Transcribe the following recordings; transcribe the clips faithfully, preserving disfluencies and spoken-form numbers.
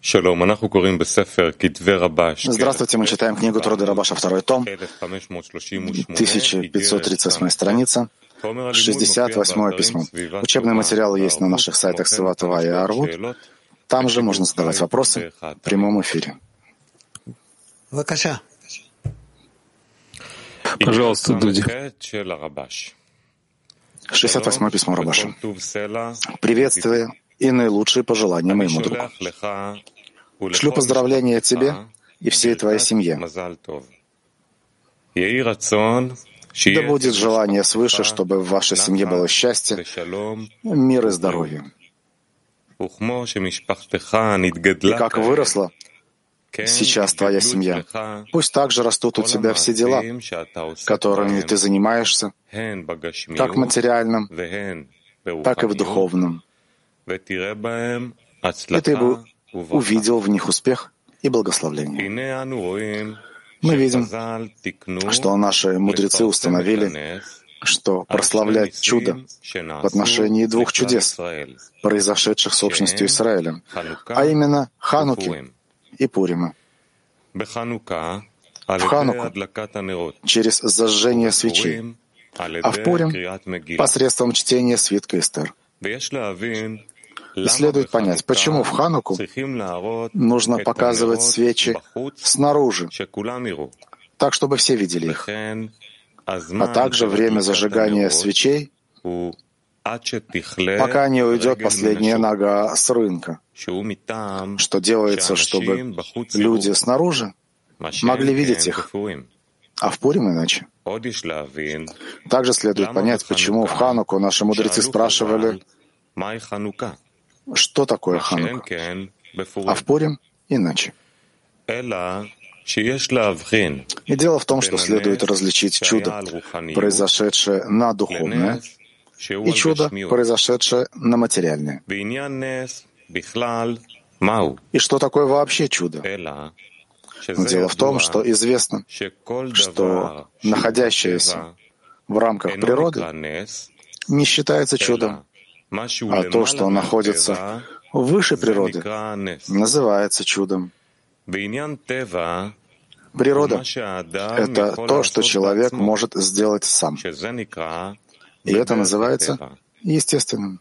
Здравствуйте, мы читаем книгу Труды Рабаша, второй том, тысяча пятьсот тридцать восьмая страница, шестьдесят восьмое письмо. Учебные материалы есть на наших сайтах Севатова и Арвуд. Там же можно задавать вопросы в прямом эфире. Пожалуйста, Дуди. шестьдесят восьмое письмо Рабаша. Приветствие и наилучшие пожелания моему другу. Шлю поздравления тебе и всей твоей семье. Да будет желание свыше, чтобы в вашей семье было счастье, мир и здоровье. И как выросла сейчас твоя семья, пусть также растут у тебя все дела, которыми ты занимаешься, как в материальном, так и в духовном. И ты бы увидел в них успех и благословление. Мы видим, что наши мудрецы установили, что прославлять чудо в отношении двух чудес, произошедших с общностью Израиля, а именно Хануки и Пурима. В Хануку через зажжение свечей, а в Пурим посредством чтения свитка Эстер. И следует понять, почему в Хануку нужно показывать свечи снаружи, так, чтобы все видели их, а также время зажигания свечей, пока не уйдет последняя нога с рынка, что делается, чтобы люди снаружи могли видеть их, а в Пурим иначе. Также следует понять, почему в Хануку наши мудрецы спрашивали, что такое Ханука, а в Пурим иначе. И дело в том, что следует различить чудо, произошедшее на духовное, и чудо, произошедшее на материальное. И что такое вообще чудо? Дело в том, что известно, что находящееся в рамках природы не считается чудом, а то, что находится выше природы, называется чудом. Природа — это то, что человек может сделать сам. И это называется естественным.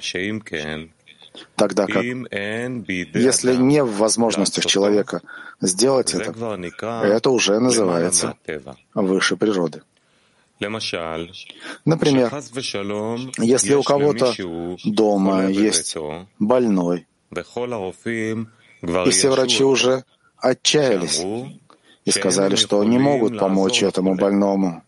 Тогда как, если не в возможностях человека сделать это, это уже называется выше природы. Например, если у кого-то дома есть больной, и все врачи уже отчаялись и сказали, что не могут помочь этому больному,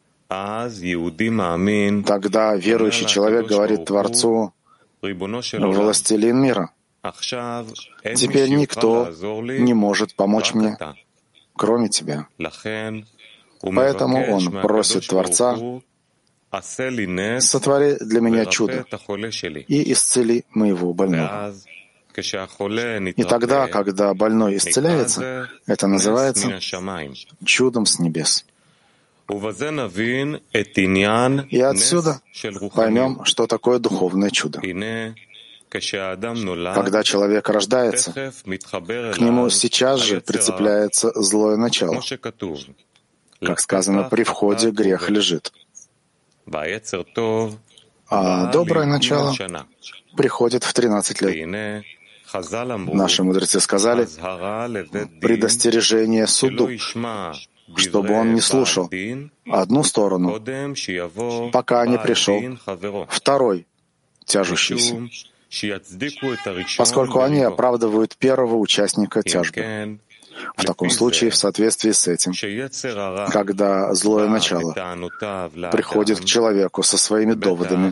тогда верующий человек говорит Творцу: «Властелин мира, теперь никто не может помочь мне, кроме тебя». Поэтому он просит Творца: «Сотвори для меня чудо и исцели моего больного». И тогда, когда больной исцеляется, это называется чудом с небес. И отсюда поймем, что такое духовное чудо. Когда человек рождается, к нему сейчас же прицепляется злое начало. Как сказано, при входе грех лежит. А доброе начало приходит в тринадцать лет. Наши мудрецы сказали: предостережение суду, чтобы он не слушал одну сторону, пока не пришел второй, тяжущийся, поскольку они оправдывают первого участника тяжбы. В таком случае, в соответствии с этим, когда злое начало приходит к человеку со своими доводами,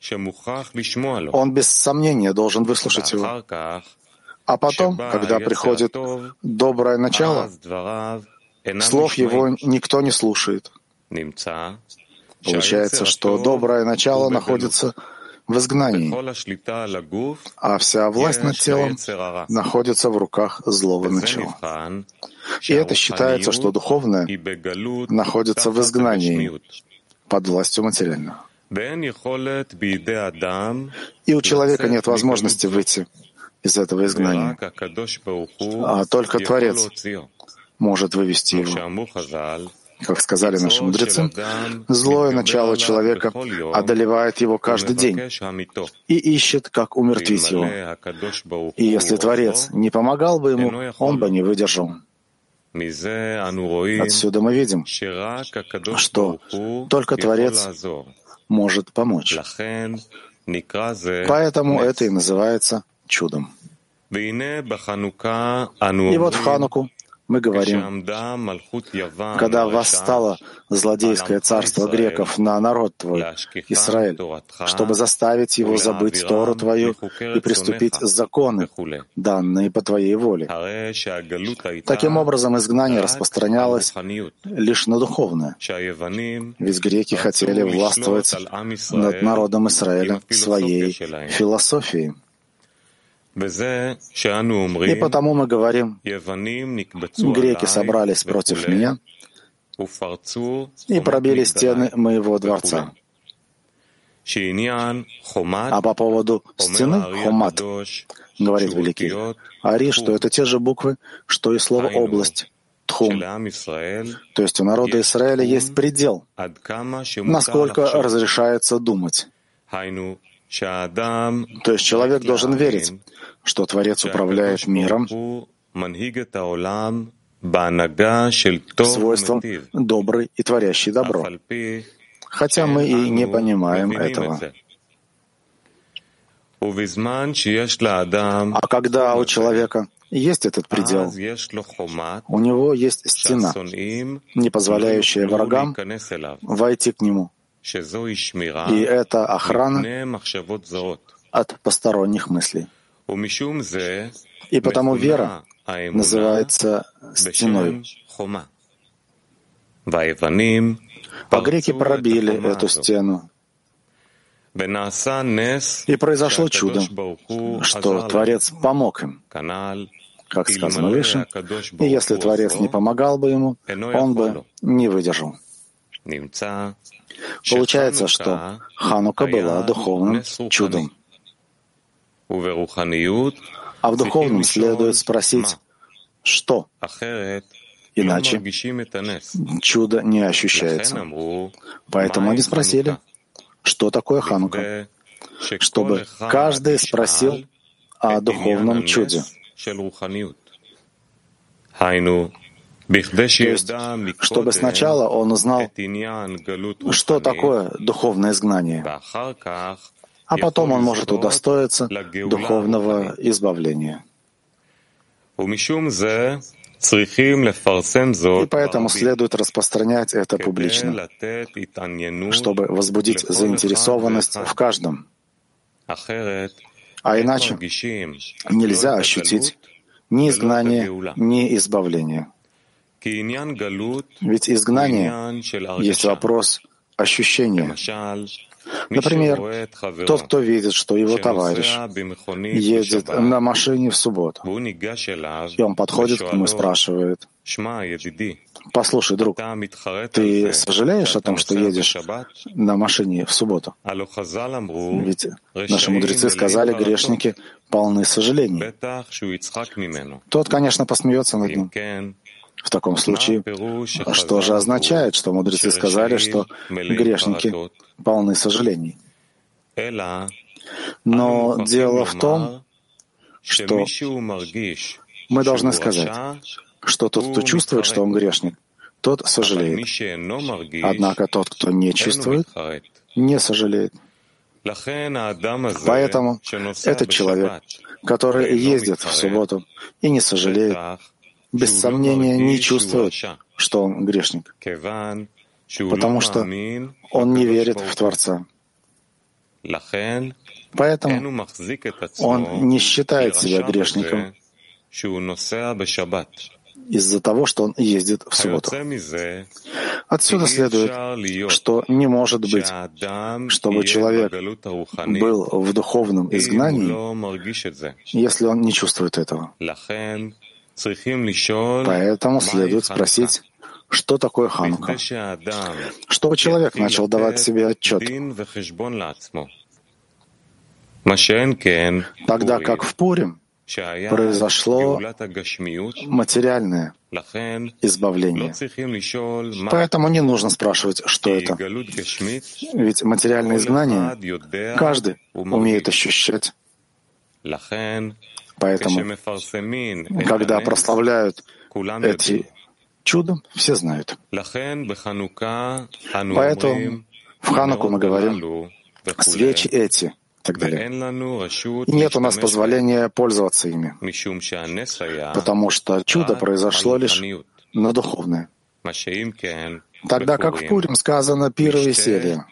он без сомнения должен выслушать его. А потом, когда приходит доброе начало, слов его никто не слушает. Получается, что доброе начало находится в изгнании, а вся власть над телом находится в руках злого начала. И это считается, что духовное находится в изгнании под властью материального. И у человека нет возможности выйти из этого изгнания, а только Творец может вывести его. Как сказали наши мудрецы, злое начало человека одолевает его каждый день и ищет, как умертвить его. И если Творец не помогал бы ему, он бы не выдержал. Отсюда мы видим, что только Творец может помочь. Поэтому это и называется чудом. И вот в Хануку мы говорим, когда восстало злодейское царство греков на народ твой, Израиль, чтобы заставить его забыть Тору твою и приступить законы, данные по твоей воле. Таким образом, изгнание распространялось лишь на духовное, ведь греки хотели властвовать над народом Израиля своей философией. И потому мы говорим, греки собрались против меня и пробили стены моего дворца. А по поводу стены Хомат, говорит великий Ари, что это те же буквы, что и слово «область», Тхум. То есть у народа Израиля есть предел, насколько разрешается думать. То есть человек должен верить, что Творец управляет миром свойством добрый и творящий добро, хотя мы и не понимаем этого. А когда у человека есть этот предел, у него есть стена, не позволяющая врагам войти к нему. И это охрана от посторонних мыслей. И потому вера называется стеной. А греки пробили эту стену. И произошло чудо, что Творец помог им, как сказано выше, и если Творец не помогал бы ему, он бы не выдержал. Получается, что Ханука была духовным чудом. А в духовном следует спросить, что? Иначе чудо не ощущается. Поэтому они спросили, что такое Ханука, чтобы каждый спросил о духовном чуде. То есть, чтобы сначала он узнал, что такое духовное изгнание, а потом он может удостоиться духовного избавления. И поэтому следует распространять это публично, чтобы возбудить заинтересованность в каждом. А иначе нельзя ощутить ни изгнание, ни избавление. Ведь изгнание есть вопрос ощущения. Например, тот, кто видит, что его товарищ едет на машине в субботу, и он подходит к нему и спрашивает: «Послушай, друг, ты сожалеешь о том, что едешь на машине в субботу?» Ведь наши мудрецы сказали, грешники полны сожалений. Тот, конечно, посмеется над ним. В таком случае, что же означает, что мудрецы сказали, что грешники полны сожалений? Но дело в том, что мы должны сказать, что тот, кто чувствует, что он грешник, тот сожалеет. Однако тот, кто не чувствует, не сожалеет. Поэтому этот человек, который ездит в субботу и не сожалеет, без сомнения не чувствует, что он грешник, потому что он не верит в Творца. Поэтому он не считает себя грешником из-за того, что он ездит в субботу. Отсюда следует, что не может быть, чтобы человек был в духовном изгнании, если он не чувствует этого. Поэтому следует спросить, что такое Ханука, чтобы человек начал давать себе отчет. Тогда как в Пурим произошло материальное избавление. Поэтому не нужно спрашивать, что это. Ведь материальное изгнание каждый умеет ощущать. Поэтому, когда прославляют эти чуда, все знают. Поэтому в Хануку мы говорим свечи эти и так далее. И нет у нас позволения пользоваться ими, потому что чудо произошло лишь на духовное. Тогда как в Пурим сказано пир и веселье,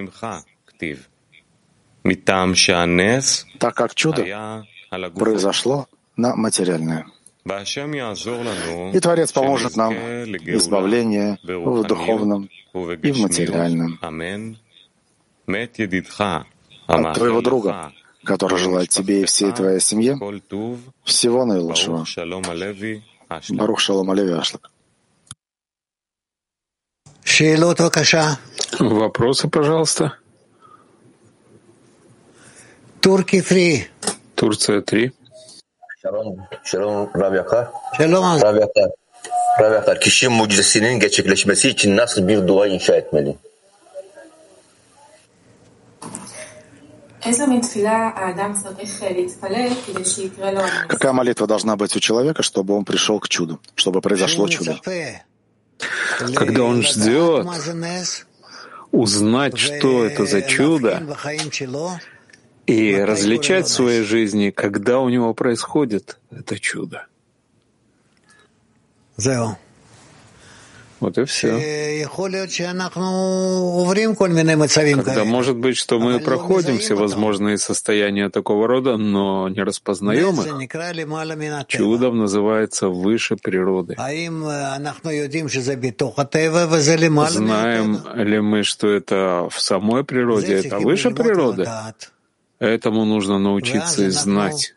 так как чудо произошло на материальное. И Творец поможет нам в избавлении в духовном и в материальном. От твоего друга, который желает тебе и всей твоей семье всего наилучшего. Барух Шалом Алеви Ашлак. Вопросы, пожалуйста. Турки фри. Турция три. Şalom, şalom Rav Yakar. Şalom Rav Yakar. Rav Yakar, kişi mucizesinin gerçekleşmesi için nasıl bir dua inşa etmeli? Какая молитва должна быть у человека, чтобы он пришел к чуду, чтобы произошло чудо? Когда он ждет узнать, что это за чудо, и различать в своей жизни, когда у него происходит это чудо. Вот и все. Когда может быть, что мы проходим всевозможные состояния такого рода, но не распознаем их, чудом называется выше природы. Знаем ли мы, что это в самой природе, это выше природы? Этому нужно научиться и знать.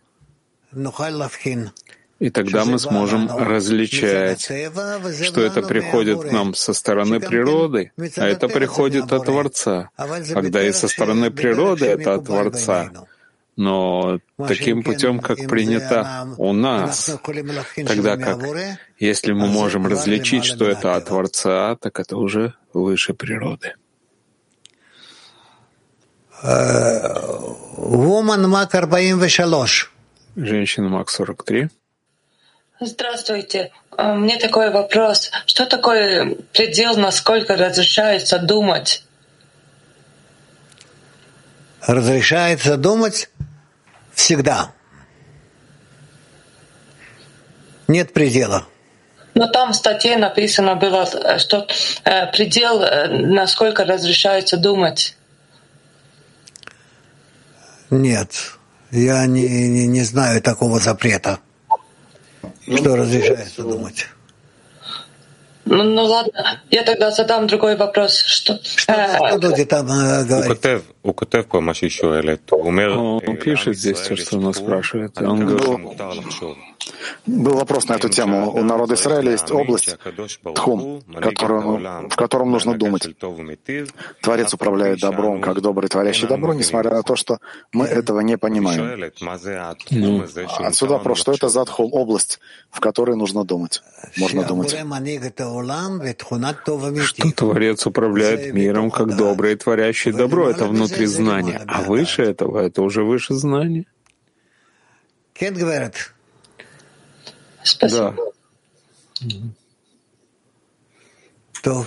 И тогда мы сможем различать, что это приходит к нам со стороны природы, а это приходит от Творца. Когда и со стороны природы это от Творца, но таким путем, как принято у нас. Тогда как, если мы можем различить, что это от Творца, так это уже выше природы. Женщина Мак сорок три. Здравствуйте. Мне такой вопрос. Что такое предел, насколько разрешается думать? Разрешается думать всегда. Нет предела. Но там в статье написано было, что предел, насколько разрешается думать. Нет, я не, не, не знаю такого запрета, что разрешается думать. Ну, ну ладно, я тогда задам другой вопрос. Что, что люди там э, говорят? Он пишет здесь то, что он спрашивает. Он говорит... Был вопрос на эту тему. У народа Израиля есть область, тхум, которому, в котором нужно думать. Творец управляет добром, как добрый творящий добро, несмотря на то, что мы этого не понимаем. Ну, отсюда вопрос, что это за тхум, область, в которой нужно думать. Можно думать. Что Творец управляет миром, как добрый и творящий добро. Это внутри знания. А выше этого, это уже выше знания. Кент говорит. Спасибо. Да.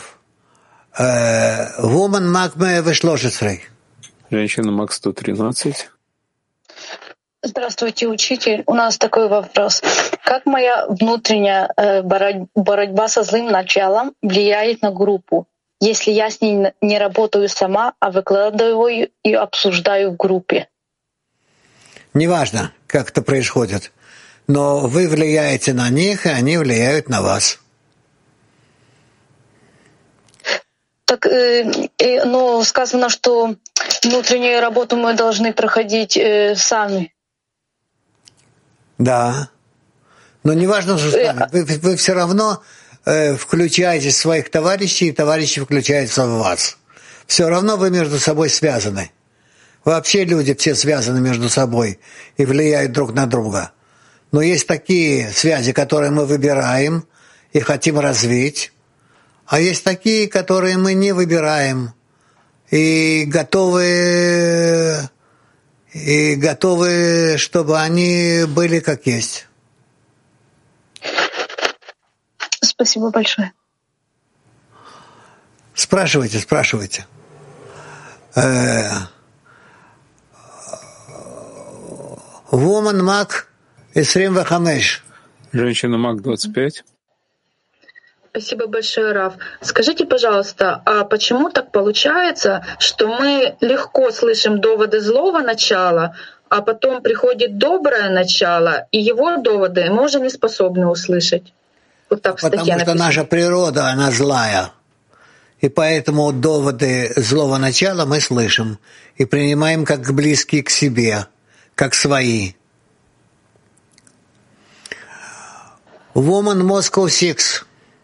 Woman Мак сто тринадцать. Женщина Мак сто тринадцать. Здравствуйте, учитель. У нас такой вопрос. Как моя внутренняя борьба со злым началом влияет на группу, если я с ней не работаю сама, а выкладываю и обсуждаю в группе? Неважно, как это происходит. Но вы влияете на них, и они влияют на вас. Так, э, э, но сказано, что внутреннюю работу мы должны проходить э, сами. Да. Но неважно, что сами. Вы, вы все равно э, включаете своих товарищей, и товарищи включаются в вас. Все равно вы между собой связаны. Вообще люди все связаны между собой и влияют друг на друга. Но есть такие связи, которые мы выбираем и хотим развить, а есть такие, которые мы не выбираем и готовы, и готовы, чтобы они были как есть. Спасибо большое. Спрашивайте, спрашивайте. Woman Мак двадцать пять. Женщина Мак двадцать пять. Спасибо большое, Рав. Скажите, пожалуйста, а почему так получается, что мы легко слышим доводы злого начала, а потом приходит доброе начало, и его доводы мы уже не способны услышать? Вот так в статье Потому что написано. наша природа, она злая. И поэтому доводы злого начала мы слышим и принимаем как близкие к себе, как свои. Woman Moscow шесть.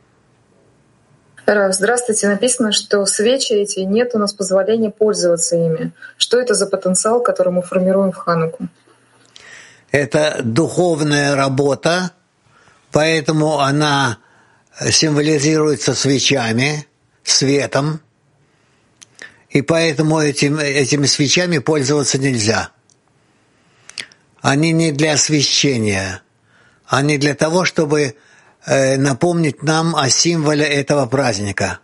Рав, здравствуйте. Написано, что свечи эти нет у нас позволения пользоваться ими. Что это за потенциал, который мы формируем в Хануку? Это духовная работа, поэтому она символизируется свечами, светом, и поэтому этим, этими свечами пользоваться нельзя. Они не для освещения, они для того, чтобы э, напомнить нам о символе этого праздника.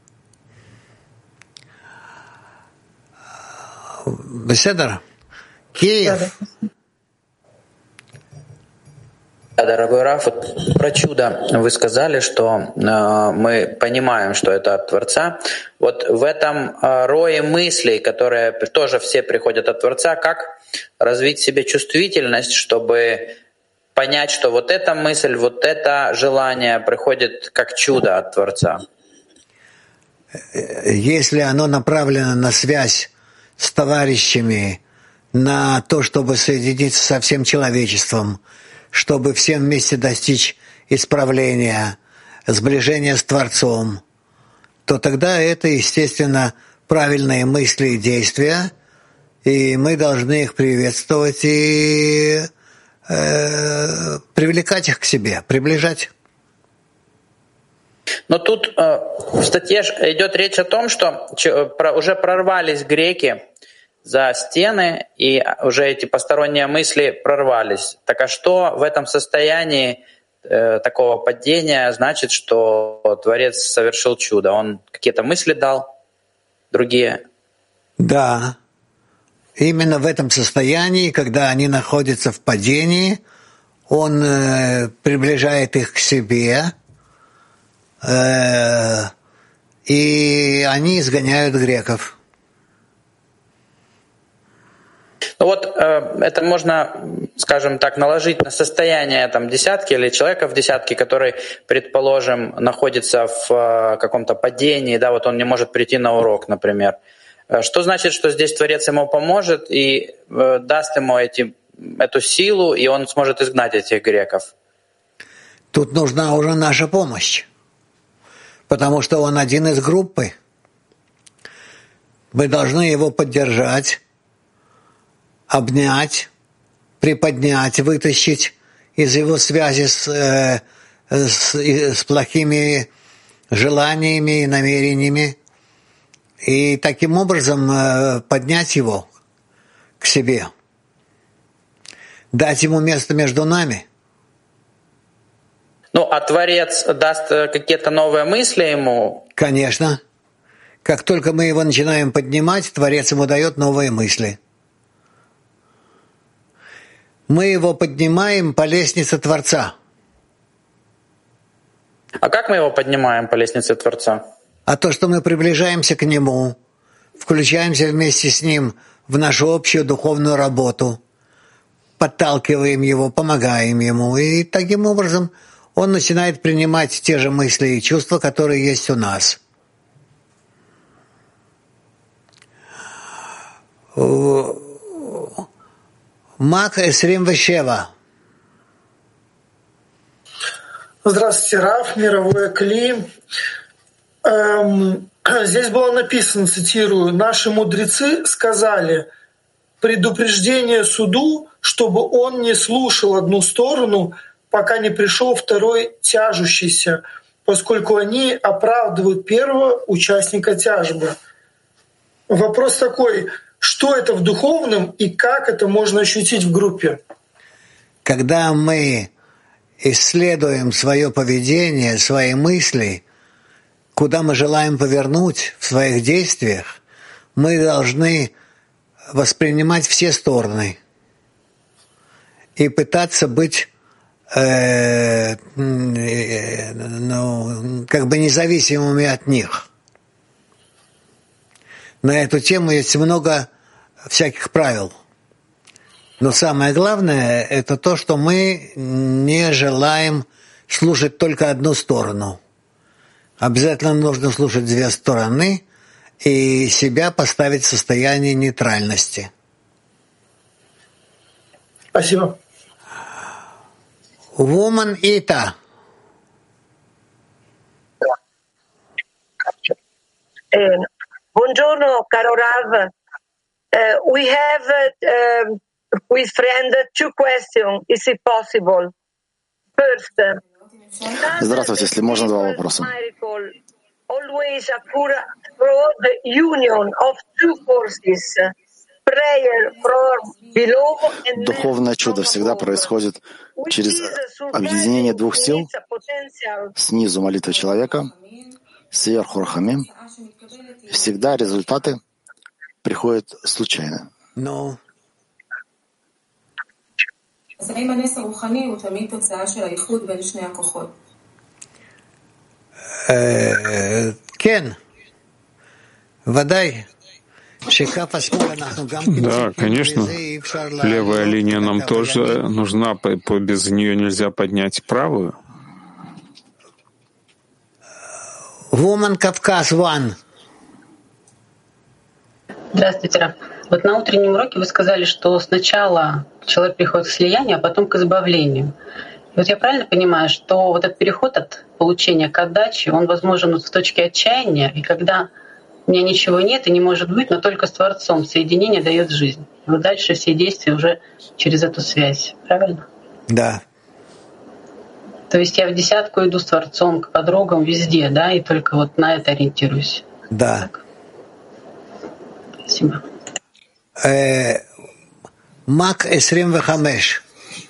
Беседа? Киев? Дорогой Раф, вот про чудо вы сказали, что э, мы понимаем, что это от Творца. Вот в этом э, рое мыслей, которые тоже все приходят от Творца, как развить в себе чувствительность, чтобы понять, что вот эта мысль, вот это желание приходит как чудо от Творца? Если оно направлено на связь с товарищами, на то, чтобы соединиться со всем человечеством, чтобы всем вместе достичь исправления, сближения с Творцом, то тогда это, естественно, правильные мысли и действия, и мы должны их приветствовать и э, привлекать их к себе, приближать. Но тут э, в статье идет речь о том, что уже прорвались греки за стены, и уже эти посторонние мысли прорвались. Так а что в этом состоянии э, такого падения значит, что Творец совершил чудо? Он какие-то мысли дал, другие? Да. Именно в этом состоянии, когда они находятся в падении, он э, приближает их к себе, э, и они изгоняют греков. Ну вот э, это можно, скажем так, наложить на состояние там, десятки или человека в десятке, который, предположим, находится в э, каком-то падении, да, вот он не может прийти на урок, например. Что значит, что здесь Творец ему поможет и э, даст ему эти, эту силу, и он сможет изгнать этих греков? Тут нужна уже наша помощь, потому что он один из группы. Мы должны его поддержать, обнять, приподнять, вытащить из его связи с, э, с, с плохими желаниями и намерениями, и таким образом э, поднять его к себе, дать ему место между нами. Ну, а Творец даст какие-то новые мысли ему? Конечно. Как только мы его начинаем поднимать, Творец ему дает новые мысли. Мы его поднимаем по лестнице Творца. А как мы его поднимаем по лестнице Творца? А то, что мы приближаемся к Нему, включаемся вместе с Ним в нашу общую духовную работу, подталкиваем Его, помогаем Ему, и таким образом Он начинает принимать те же мысли и чувства, которые есть у нас. Мак двадцать семь. Здравствуйте, Рав, мировое Кли. Эм, здесь было написано, цитирую, «Наши мудрецы сказали, предупреждение суду чтобы он не слушал одну сторону, пока не пришел второй тяжущийся, поскольку они оправдывают первого участника тяжбы. Вопрос такой, что это в духовном и как это можно ощутить в группе? Когда мы исследуем свое поведение, свои мысли, куда мы желаем повернуть в своих действиях, мы должны воспринимать все стороны и пытаться быть э, э, ну, как бы независимыми от них. На эту тему есть много всяких правил. Но самое главное – это то, что мы не желаем слушать только одну сторону. Обязательно нужно слушать две стороны и себя поставить в состояние нейтральности. Спасибо. Woman Ita. Uh, buongiorno, caro Rav. Uh, we have uh, um, with friend two questions. Is it possible? First. Здравствуйте, если можно, два вопроса. Always occur through the union of two forces. Prayer from below and Духовное чудо всегда происходит через объединение двух сил, снизу молитва человека, сверху рахамим. Всегда результаты приходят случайно. No. Кен, водай. Да, конечно. Левая линия нам тоже нужна, без нее нельзя поднять правую. Woman Кавказ One. Здравствуйте, Раф. Вот на утреннем уроке вы сказали, что сначала человек приходит к слиянию, а потом к избавлению. И вот я правильно понимаю, что вот этот переход от получения к отдаче, он возможен вот в точке отчаяния, и когда у меня ничего нет и не может быть, но только с Творцом соединение дает жизнь. И вот дальше все действия уже через эту связь. Правильно? Да. То есть я в десятку иду с Творцом, к подругам, везде, да, и только вот на это ориентируюсь. Да. Так. Спасибо. Мак двадцать пять.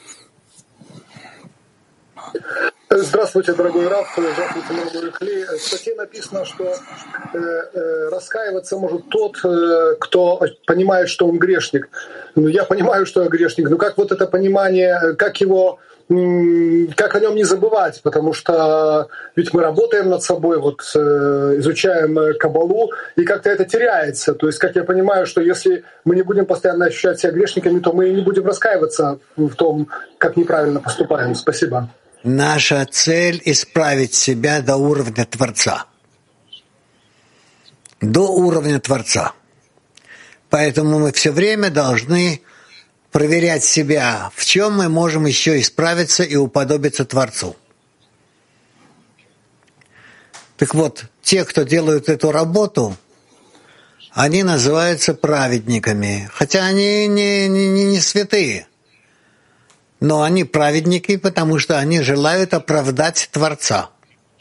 Здравствуйте, дорогой Раф, здравствуйте, дорогой Кли. В статье написано, что э, э, раскаиваться может тот, э, кто понимает, что он грешник. Ну, я понимаю, что я грешник, но как вот это понимание, как его, как о нем не забывать, потому что ведь мы работаем над собой, вот э, изучаем Каббалу, и как-то это теряется. То есть, как я понимаю, что если мы не будем постоянно ощущать себя грешниками, то мы не будем раскаиваться в том, как неправильно поступаем. Спасибо. Наша цель — исправить себя до уровня Творца. До уровня Творца. Поэтому мы все время должны проверять себя, в чем мы можем еще исправиться и уподобиться Творцу. Так вот, те, кто делают эту работу, они называются праведниками, хотя они не, не, не святые. Но они праведники, потому что они желают оправдать Творца.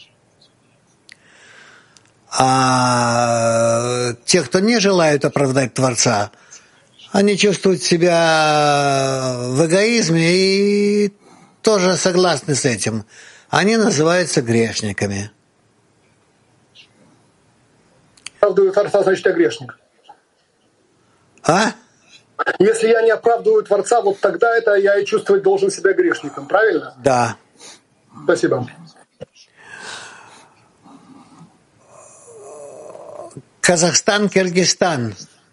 А те, кто не желают оправдать Творца, они чувствуют себя в эгоизме и тоже согласны с этим. Они называются грешниками. Оправдываю Творца, значит, я грешник. А? Если я не оправдываю Творца, вот тогда это я и чувствовать должен себя грешником, правильно? Да. Спасибо. Казахстан, Киргизстан.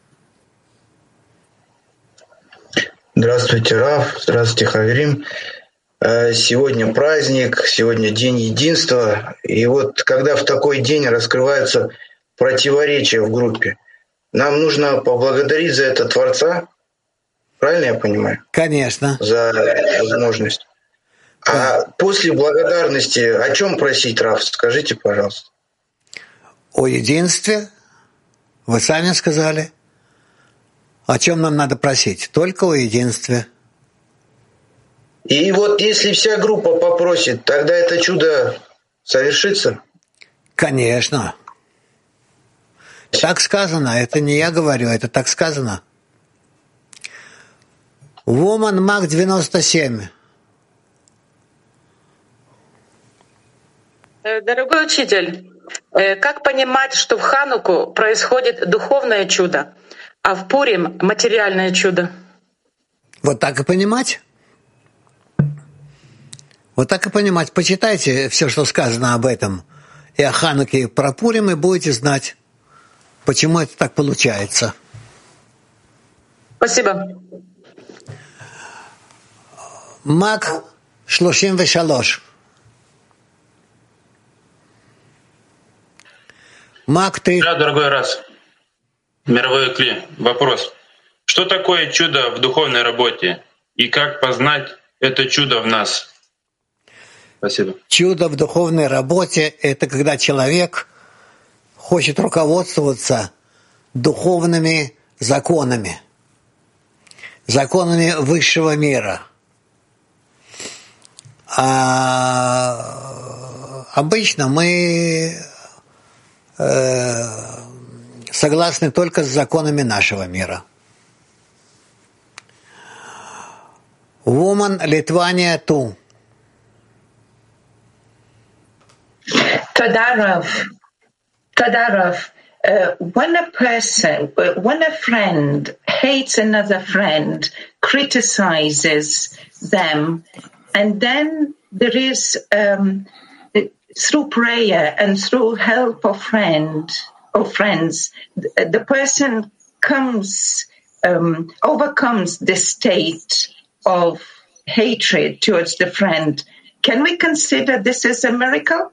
Здравствуйте, Раф. Здравствуйте, Хаверим. Сегодня праздник, сегодня день единства. И вот когда в такой день раскрываются противоречия в группе, нам нужно поблагодарить за это Творца. Правильно я понимаю? Конечно. За возможность. А после благодарности о чем просить, Раф? Скажите, пожалуйста. О единстве. Вы сами сказали. О чем нам надо просить? Только о единстве. И вот если вся группа попросит, тогда это чудо совершится? Конечно. Так сказано, это не я говорю, это так сказано. Woman Мак девяносто семь. Дорогой учитель, как понимать, что в Хануку происходит духовное чудо, а в Пурим — материальное чудо? Вот так и понимать. Вот так и понимать. Почитайте все, что сказано об этом, и о Хануке, и про Пурим, и будете знать, почему это так получается. Спасибо. Мак шлошим вешалош. Мак три. Да, дорогой раз. Мировой Кли. Вопрос. Что такое чудо в духовной работе? И как познать это чудо в нас? Спасибо. Чудо в духовной работе — это когда человек хочет руководствоваться духовными законами, законами высшего мира. А обычно мы э, согласны только с законами нашего мира. Woman Литвания Ту. Tadarov. Tadarov. Uh, when a person, when a friend hates another friend, criticizes them, and then there is, um, through prayer and through help of friend or friends, the person comes, um, overcomes the state of hatred towards the friend. Can we consider this as a miracle?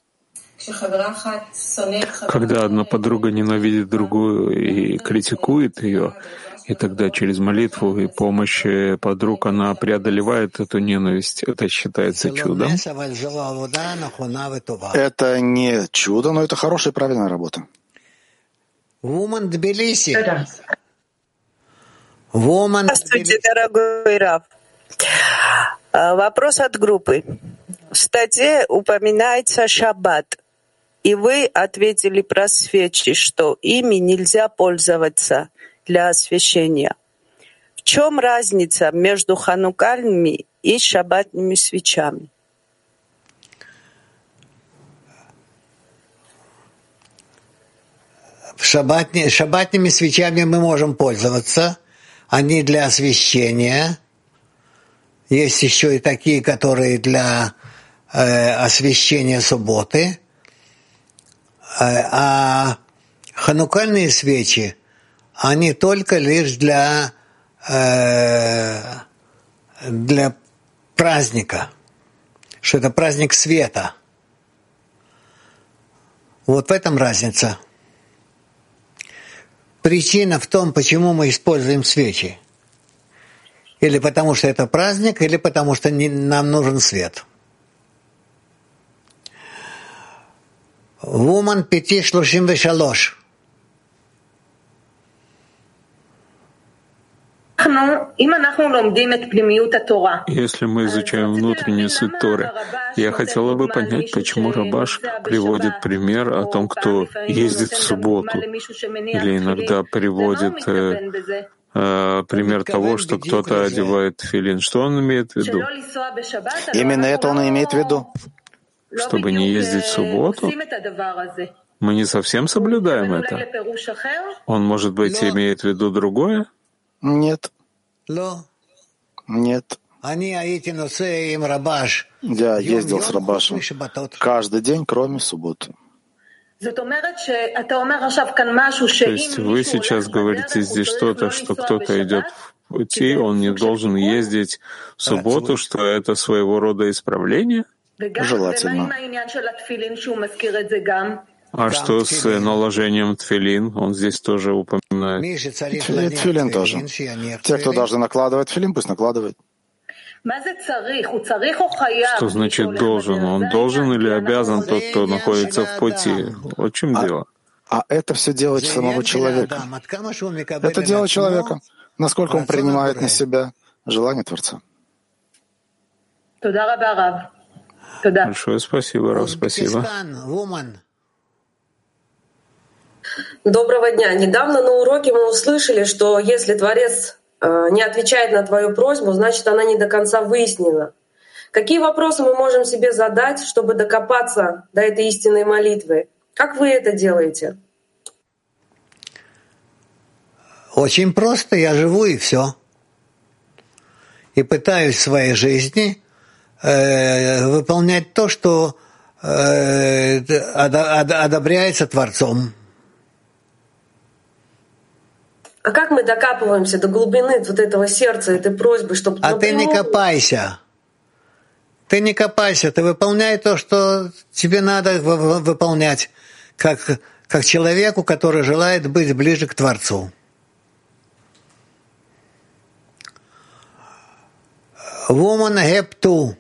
Когда одна подруга ненавидит другую и критикует ее, и тогда через молитву и помощь подруг она преодолевает эту ненависть, это считается чудом? Это не чудо, но это хорошая и правильная работа. Woman Тбилиси. Здравствуйте, дорогой Рав. Вопрос от группы. В статье упоминается шаббат, и вы ответили про свечи, что ими нельзя пользоваться для освещения. В чем разница между ханукальными и шаббатными свечами? Шаббатни, шаббатными свечами мы можем пользоваться. Они для освещения. Есть еще и такие, которые для э, освещения субботы. А ханукальные свечи, они только лишь для, э, для праздника, что это праздник света. Вот в этом разница. Причина в том, почему мы используем свечи. Или потому что это праздник, или потому что не, нам нужен свет. Woman пяти шлушим вешалош. Если мы изучаем внутреннюю суть Торы, я хотела бы понять, почему Рабаш приводит пример о том, кто ездит в субботу, или иногда приводит э, э, пример того, что кто-то одевает тфилин. Что он имеет в виду? Именно это он и имеет в виду. Чтобы не ездить в субботу? Мы не совсем соблюдаем это. Он, может быть, имеет в виду другое? Нет. Нет. Я ездил с Рабашем каждый день, кроме субботы. То есть вы сейчас говорите здесь что-то, что кто-то идет в пути, он не должен ездить в субботу, что это своего рода исправление? Желательно. А что с наложением тфилин? Он здесь тоже упоминает. Тфилин, тфилин тоже. Те, кто должны накладывать тфилин, пусть накладывают. Что значит должен? Он должен или обязан тот, кто находится в пути? Вот в чем а, дело? А это все делает самого человека. Это дело человека. Насколько он принимает на себя желание Творца. Большое спасибо, Рав, спасибо. Доброго дня. Недавно на уроке мы услышали, что если Творец не отвечает на твою просьбу, значит, она не до конца выяснена. Какие вопросы мы можем себе задать, чтобы докопаться до этой истинной молитвы? Как вы это делаете? Очень просто. Я живу и все. И пытаюсь в своей жизни э, выполнять то, что э, одобряется Творцом. А как мы докапываемся до глубины вот этого сердца, этой просьбы, чтобы... А ты не копайся. Ты не копайся. Ты выполняй то, что тебе надо выполнять, как, как человеку, который желает быть ближе к Творцу. Woman have to.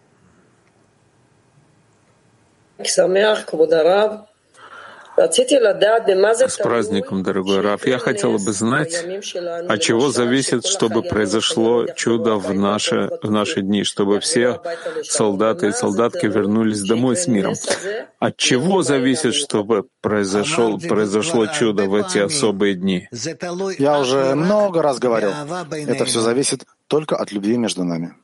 С праздником, дорогой Рав. Я хотела бы знать, от чего зависит, чтобы произошло чудо в наши, в наши дни, чтобы все солдаты и солдатки вернулись домой с миром. От чего зависит, чтобы произошло, произошло чудо в эти особые дни? Я уже много раз говорил, это все зависит только от любви между нами.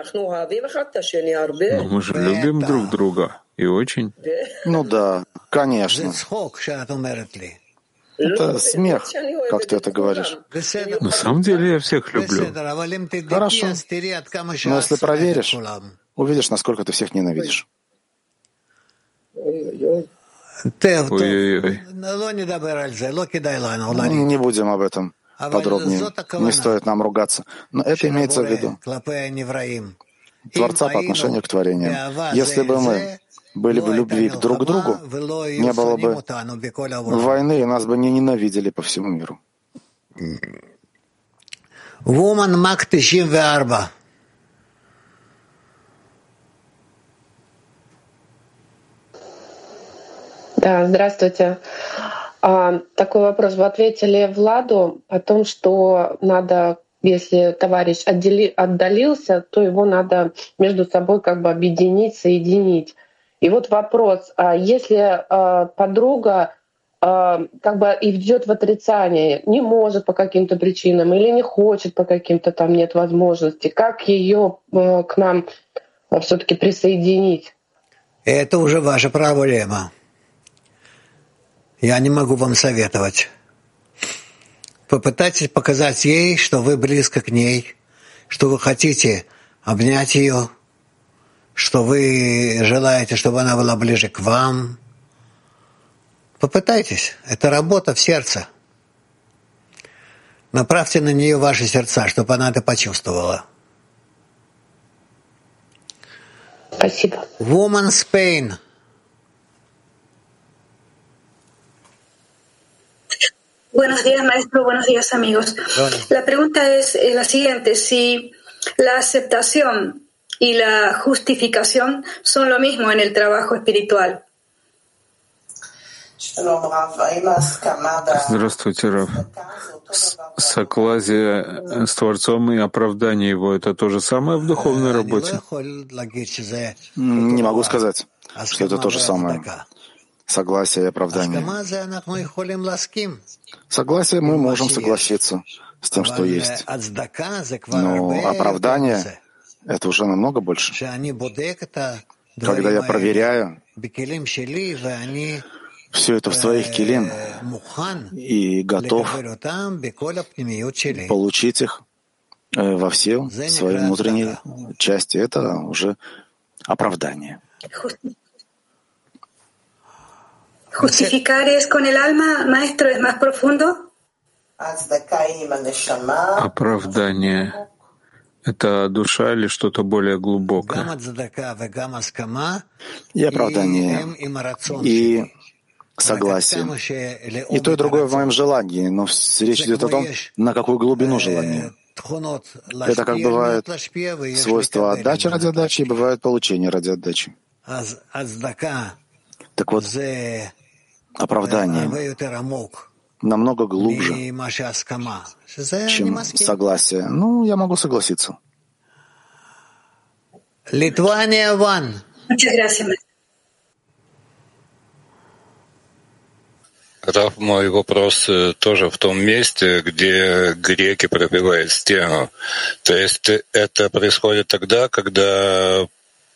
Но мы же любим друг друга. И очень. Ну да, конечно. Это смех, как ты это говоришь. На самом деле я всех люблю. Хорошо. Но если проверишь, увидишь, насколько ты всех ненавидишь. Ой-ой-ой. Не будем об этом подробнее. Не стоит нам ругаться. Но это имеется в виду. Творца по отношению к творению. Если бы мы были бы любви друг к другу, не было бы войны, и нас бы не ненавидели по всему миру. Woman Мак девяносто четыре. Да, здравствуйте. А, такой вопрос. Вы ответили Владу о том, что надо, если товарищ отдели, отдалился, то его надо между собой как бы объединить, соединить. И вот вопрос, а если а, подруга а, как бы и идет в отрицание, не может по каким-то причинам или не хочет по каким-то там нет возможности, как ее а, к нам а, все-таки присоединить? Это уже ваша проблема. Я не могу вам советовать. Попытайтесь показать ей, что вы близко к ней, что вы хотите обнять ее, что вы желаете, чтобы она была ближе к вам. Попытайтесь. Это работа в сердце. Направьте на нее ваши сердца, чтобы она это почувствовала. Спасибо. Woman Spain. Buenos días, maestro. Buenos días, amigos. Hola. La pregunta es la siguiente. Si la aceptación y la justificación son lo mismo en el trabajo espiritual. Здравствуйте, Рав. Согласие с Творцом и оправдание Его — это то же самое в духовной работе? Не могу сказать, что это то же самое. Согласие и оправдание. Согласие мы можем согласиться с тем, что есть. Но оправдание — это уже намного больше. Когда я проверяю все это в своих килим и готов получить их во все свои внутренние части, это уже оправдание. ¿Justificar es con el alma, maestro, es más profundo? Оправдание — это душа или что-то более глубокое? И оправдание, и согласие. И то, и другое в моем желании, но речь идет о том, на какую глубину желания. Это как бывает свойство отдачи ради отдачи и бывает получение ради отдачи. Так вот, оправдание намного глубже, чем согласие. Ну, я могу согласиться. Литвания one. Muchas gracias. Раф, мой вопрос тоже в том месте, где греки пробивают стену. То есть это происходит тогда, когда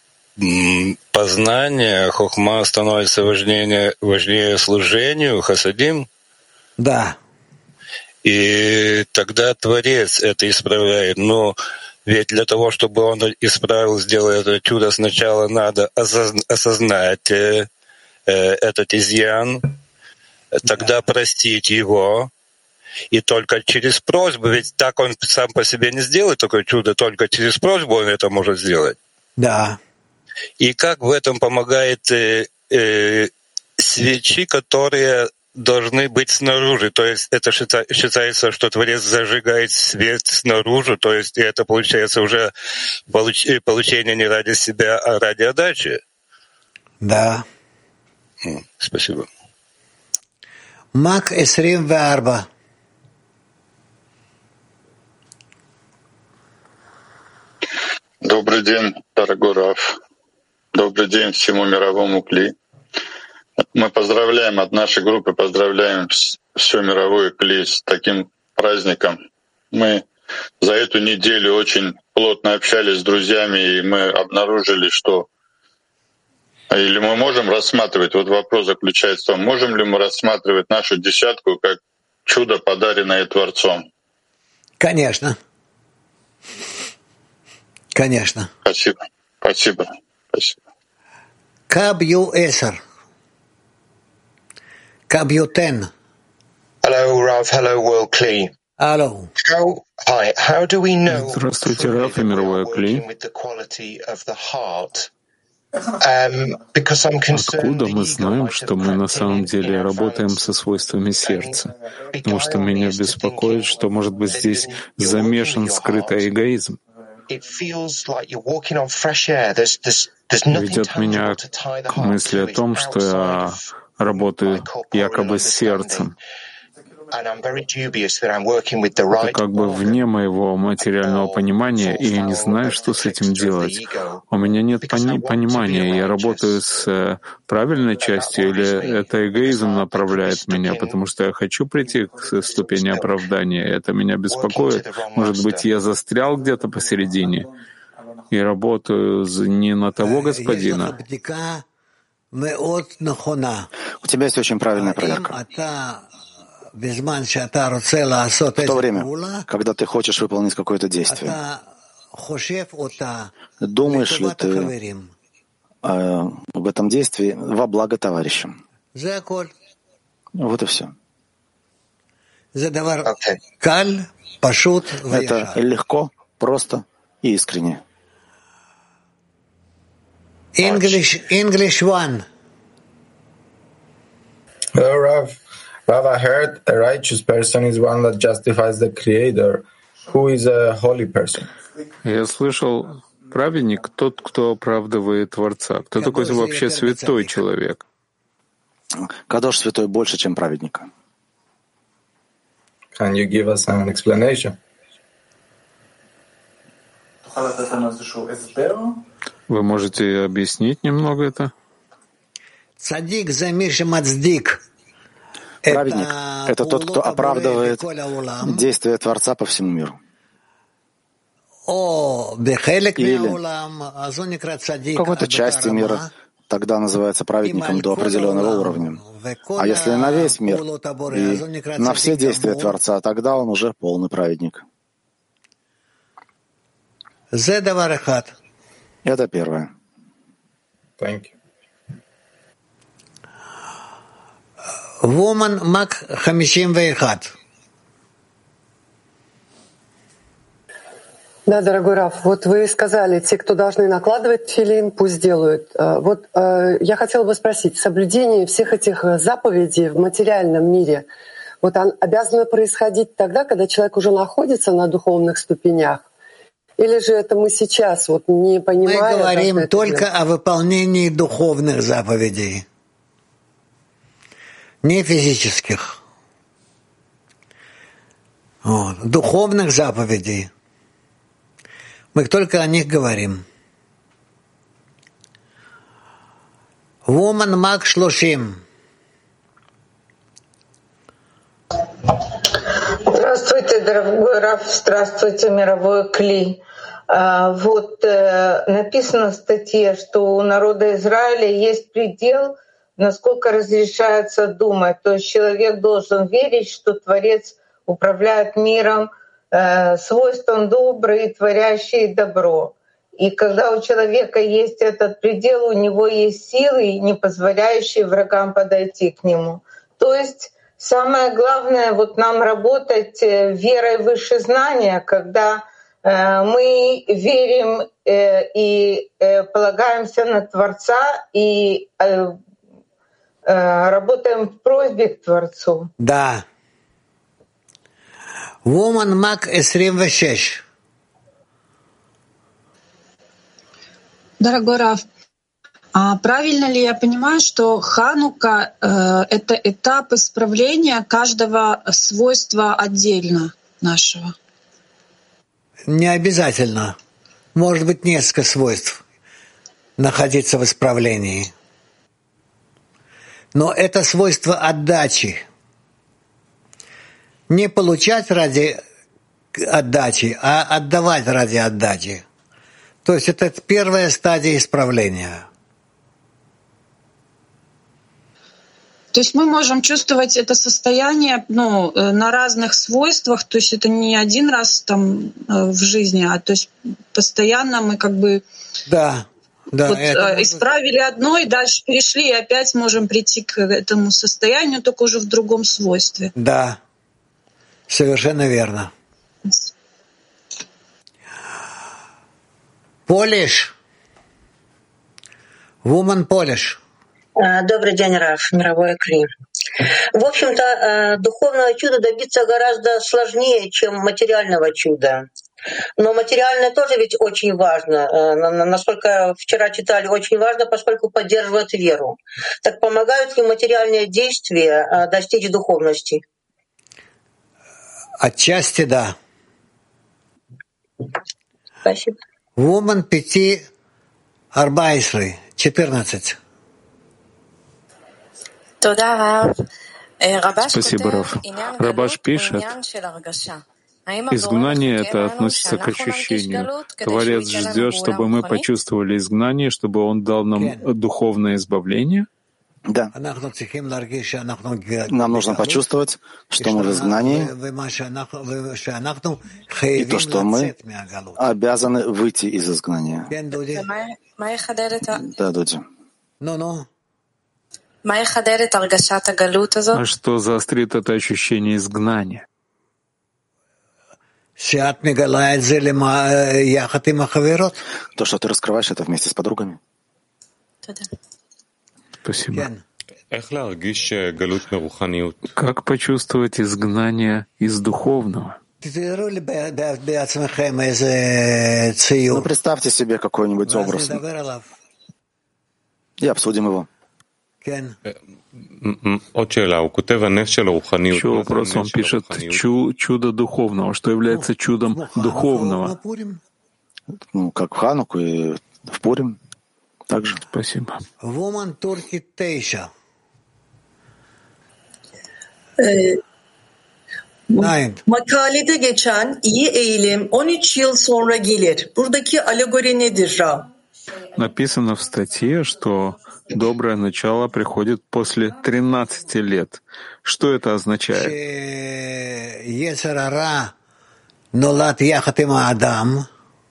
познание, хохма становится важнее, важнее служению, хасадим? Да. И тогда Творец это исправляет. Но ведь для того, чтобы он исправил, сделал это чудо, сначала надо осознать этот изъян, тогда простить его, и только через просьбу, ведь так он сам по себе не сделает такое чудо, только через просьбу он это может сделать. Да. И как в этом помогает э, э, свечи, которые должны быть снаружи, то есть это считается, что Творец зажигает свет снаружи, то есть это получается уже получ, получение не ради себя, а ради отдачи. Да. Спасибо. Мак двадцать четыре. Добрый день, дорогой Раф. Добрый день всему мировому Кли. Мы поздравляем от нашей группы, поздравляем всю мировую Кли с таким праздником. Мы за эту неделю очень плотно общались с друзьями, и мы обнаружили, что или мы можем рассматривать, вот вопрос заключается в том, можем ли мы рассматривать нашу десятку как чудо, подаренное Творцом? Конечно. Конечно. Спасибо. Спасибо. Спасибо. Кабью эсер. Кабью тен. Hello, Rav. Hello, World Kli. Hello. How, hi. How do we know? Здравствуйте, Раф и мировой Кли. Откуда мы знаем, что мы на самом деле работаем со свойствами сердца? Потому что меня беспокоит, что, может быть, здесь замешан скрытый эгоизм. Ведет меня к мысли о том, что я работаю якобы с сердцем. Это как бы вне моего материального понимания, и я не знаю, что с этим делать. У меня нет пони- понимания, я работаю с правильной частью, или это эгоизм направляет меня, потому что я хочу прийти к ступени оправдания, и это меня беспокоит. Может быть, я застрял где-то посередине и работаю не на того господина. У тебя есть очень правильная проверка. В то время, когда ты хочешь выполнить какое-то действие, думаешь ли ты э, об этом действии во благо товарищам? Вот и все. Okay. Это легко, просто и искренне. English, English one. Hello, Rav. Rav, I heard a righteous person is one that justifies the Creator. Who is a holy person? Я слышал, праведник — тот, кто оправдывает Творца. Кто такой вообще святой человек? Кадош святой больше, чем праведника. Can you give us an explanation? Вы можете объяснить немного это? Цадик замиша мацдик. Праведник — это тот, кто оправдывает действия Творца по всему миру. Или в какой-то части мира, тогда называется праведником до определенного уровня. А если на весь мир и на все действия Творца, тогда он уже полный праведник. Это первое. Thank you. Woman Мак пятьдесят один. Да, дорогой Раф, вот вы сказали, те, кто должны накладывать тфилин, пусть делают. Вот я хотела бы спросить, соблюдение всех этих заповедей в материальном мире, вот оно обязано происходить тогда, когда человек уже находится на духовных ступенях? Или же это мы сейчас вот не понимаем? Мы говорим только делать? О выполнении духовных заповедей. Не физических, вот. Духовных заповедей. Мы только о них говорим. Woman Mag Шлошим. Здравствуйте, дорогой Раф, здравствуйте, мировой Кли. Вот написано в статье, что у народа Израиля есть предел, насколько разрешается думать. То есть человек должен верить, что Творец управляет миром свойством добрый, творящий добро. И когда у человека есть этот предел, у него есть силы, не позволяющие врагам подойти к нему. То есть самое главное вот нам работать верой выше знания, когда мы верим и полагаемся на Творца и работаем в просьбе к Творцу. Да. Woman Mag двадцать шесть. Дорогой Рав, а правильно ли я понимаю, что Ханука э, — это этап исправления каждого свойства отдельно нашего? Не обязательно. Может быть, несколько свойств находиться в исправлении. Но это свойство отдачи. Не получать ради отдачи, а отдавать ради отдачи. То есть это первая стадия исправления. То есть мы можем чувствовать это состояние ну, на разных свойствах, то есть это не один раз там в жизни, а то есть постоянно мы как бы да, да, вот, это... исправили одно и дальше перешли, и опять можем прийти к этому состоянию, только уже в другом свойстве. Да, совершенно верно. Полиш. Woman Polish. Добрый день, Раф, мировой Кли. В общем-то, духовного чуда добиться гораздо сложнее, чем материального чуда. Но материальное тоже ведь очень важно. Насколько вчера читали, очень важно, поскольку поддерживает веру. Так помогают ли материальные действия достичь духовности? Отчасти да. Спасибо. Woman пяти арбайсры, четырнадцать. Спасибо, Раф. Рабаш пишет, изгнание — это относится к ощущению. Творец ждет, чтобы мы почувствовали изгнание, чтобы он дал нам духовное избавление? Да. Нам нужно почувствовать, что мы в изгнании, и то, что мы обязаны выйти из изгнания. Да, Дуди. А что заострит это ощущение изгнания? То, что ты раскрываешь это вместе с подругами. Спасибо. Как почувствовать изгнание из духовного? Ну, представьте себе какой-нибудь образ и обсудим его. Еще вопрос, он пишет чу, чудо духовного. Что является чудом духовного? Ну, как в Хануку и в Пурим. Также. Спасибо. Woman Turkey Teisha. Makalede geçen iyi eğilim on üç yıl sonra gelir. Buradaki alegori nedir Rav? Написано в статье, что доброе начало приходит после тринадцати лет. Что это означает? Ецер-ара нолад яхат им аадам,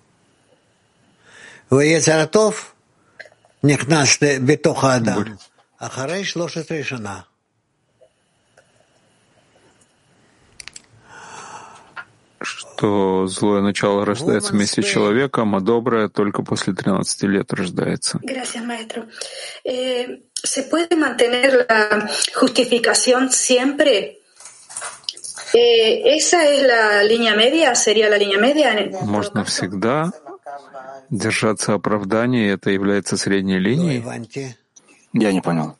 ויצר הטוב נכנס בתוך האדם אחרי שלוש עשרה שנה. Что злое начало рождается вместе с человеком, а доброе только после тринадцати лет рождается. Gracias, maestro. Eh, ¿Se puede mantener la justificación siempre? Eh, ¿Esa es la línea media? ¿Sería la línea media? Можно всегда держаться оправдания, и это является средней линией? Я не понял.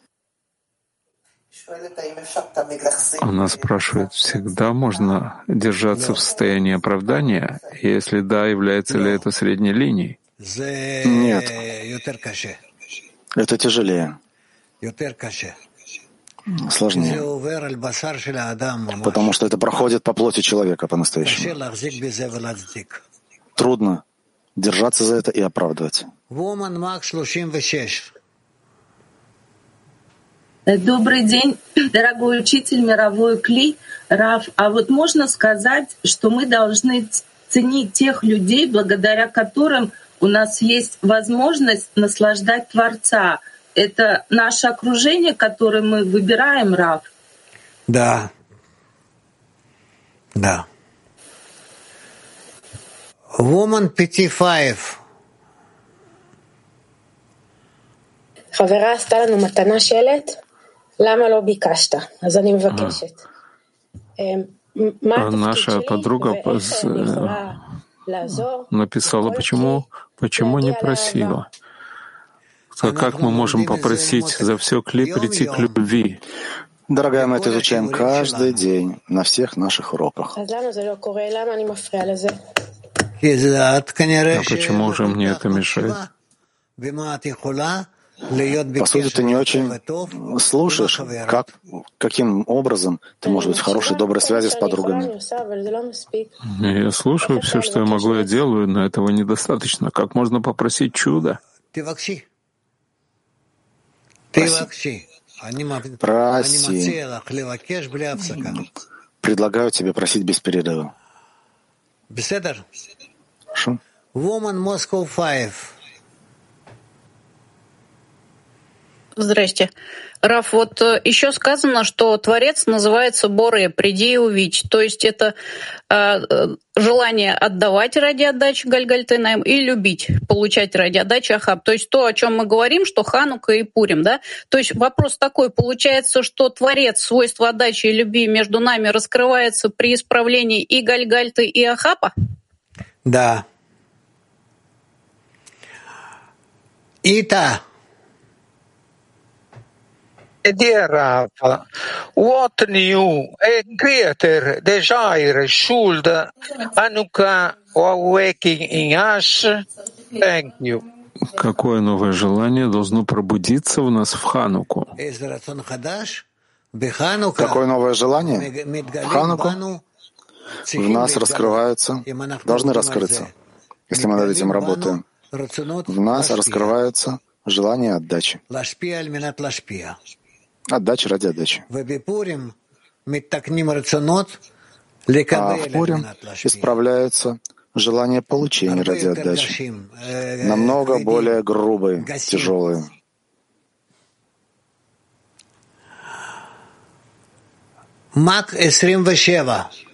Она спрашивает, всегда можно держаться в состоянии оправдания? Если да, является ли это средней линией? Нет. Это тяжелее. Сложнее, потому что это проходит по плоти человека по-настоящему. Трудно держаться за это и оправдывать. Добрый день, дорогой учитель мировой Кли, Рав. А вот можно сказать, что мы должны ценить тех людей, благодаря которым у нас есть возможность наслаждать Творца. Это наше окружение, которое мы выбираем, Рав? Да. Да. Woman fifty-five. חברה עשתה לנו מתנה שלט, למה לא ביקשת? אז אני מבקשת. Наша подруга написала, почему, почему не просила. Как мы можем попросить за все Кли прийти к любви? Дорогая, мы это изучаем каждый день на всех наших уроках. А почему же мне это мешает? По сути, ты не очень слушаешь, как, каким образом ты можешь быть в хорошей, доброй связи с подругами. Я слушаю все, что я могу, я делаю, но этого недостаточно. Как можно попросить чуда? Проси. Проси. Предлагаю тебе просить без перерыва. Хорошо? Здрасте. Раф, вот еще сказано, что Творец называется Боре, приди и увидь. То есть это э, желание отдавать ради отдачи Гальгальтейнаим и любить, получать ради отдачи Ахаб. То есть то, о чем мы говорим, что Ханука и Пурим, да? То есть вопрос такой, получается, что Творец, свойство отдачи и любви между нами раскрывается при исправлении и Гальгальты, и Ахапа? Да. Ита. Dear Rav, what new and greater desire should Hanukkah awaken in us? Thank you. Какое новое желание должно пробудиться в нас в Хануку? Какое новое желание? В Хануку в нас раскрываются, должны раскрыться, если мы над этим работаем. В нас раскрываются желания отдачи. Отдача ради отдачи. А в Пурим исправляются желания получения ради отдачи, намного более грубые, тяжелые. Мак двадцать семь.